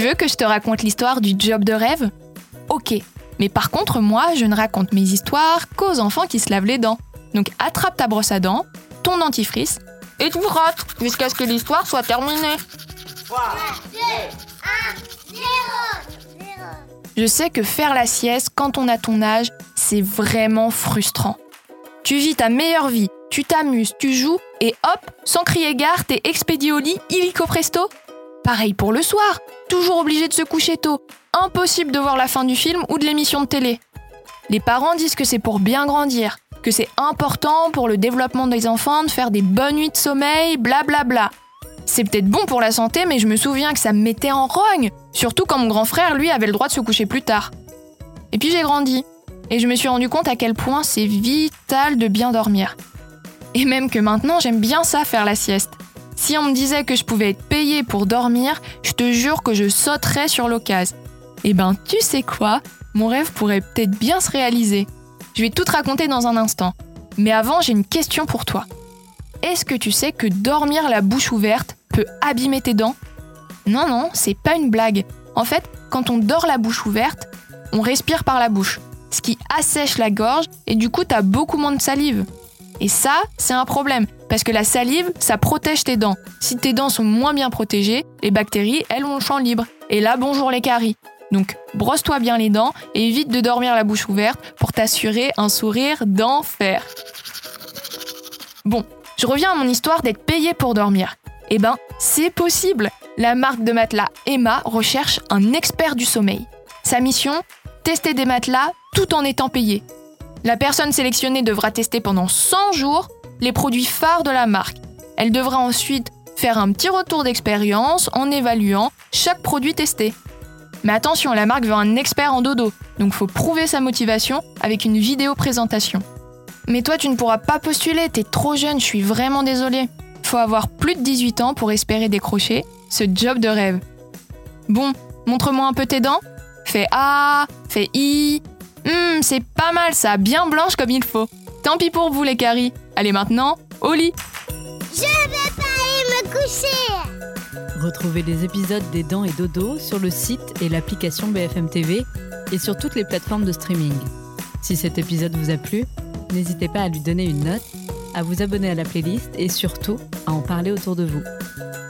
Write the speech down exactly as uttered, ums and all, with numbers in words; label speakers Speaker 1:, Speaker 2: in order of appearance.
Speaker 1: veux que je te raconte l'histoire du job de rêve ? Ok, mais par contre, moi, je ne raconte mes histoires qu'aux enfants qui se lavent les dents. Donc attrape ta brosse à dents, ton dentifrice, et tu rates jusqu'à ce que l'histoire soit terminée.
Speaker 2: trois, deux, un, zéro.
Speaker 1: Je sais que faire la sieste quand on a ton âge, c'est vraiment frustrant. Tu vis ta meilleure vie, tu t'amuses, tu joues, et hop, sans crier gare, t'es expédié au lit illico presto. Pareil pour le soir, toujours obligé de se coucher tôt. Impossible de voir la fin du film ou de l'émission de télé. Les parents disent que c'est pour bien grandir, que c'est important pour le développement des enfants de faire des bonnes nuits de sommeil, blablabla. Bla bla. C'est peut-être bon pour la santé, mais je me souviens que ça me mettait en rogne, surtout quand mon grand frère, lui, avait le droit de se coucher plus tard. Et puis j'ai grandi, et je me suis rendu compte à quel point c'est vital de bien dormir. Et même que maintenant, j'aime bien ça, faire la sieste. Si on me disait que je pouvais être payée pour dormir, je te jure que je sauterais sur l'occasion. Eh ben, tu sais quoi ? Mon rêve pourrait peut-être bien se réaliser. Je vais tout te raconter dans un instant. Mais avant, j'ai une question pour toi. Est-ce que tu sais que dormir la bouche ouverte peut abîmer tes dents ? Non, non, c'est pas une blague. En fait, quand on dort la bouche ouverte, on respire par la bouche, ce qui assèche la gorge et du coup, t'as beaucoup moins de salive. Et ça, c'est un problème, parce que la salive, ça protège tes dents. Si tes dents sont moins bien protégées, les bactéries, elles ont le champ libre. Et là, bonjour les caries. Donc, brosse-toi bien les dents et évite de dormir la bouche ouverte pour t'assurer un sourire d'enfer. Bon, je reviens à mon histoire d'être payée pour dormir. Eh ben, c'est possible. La marque de matelas Emma recherche un expert du sommeil. Sa mission, tester des matelas tout en étant payée. La personne sélectionnée devra tester pendant cent jours les produits phares de la marque. Elle devra ensuite faire un petit retour d'expérience en évaluant chaque produit testé. Mais attention, la marque veut un expert en dodo, donc faut prouver sa motivation avec une vidéo présentation. Mais toi, tu ne pourras pas postuler, t'es trop jeune, je suis vraiment désolée. Faut avoir plus de dix-huit ans pour espérer décrocher ce job de rêve. Bon, montre-moi un peu tes dents. Fais A, fais I. Hum, c'est pas mal ça, bien blanche comme il faut. Tant pis pour vous les caries. Allez maintenant, au lit.
Speaker 2: Je vais pas aller me coucher.
Speaker 3: Retrouvez les épisodes des Dents et Dodo sur le site et l'application B F M T V et sur toutes les plateformes de streaming. Si cet épisode vous a plu, n'hésitez pas à lui donner une note, à vous abonner à la playlist et surtout à en parler autour de vous.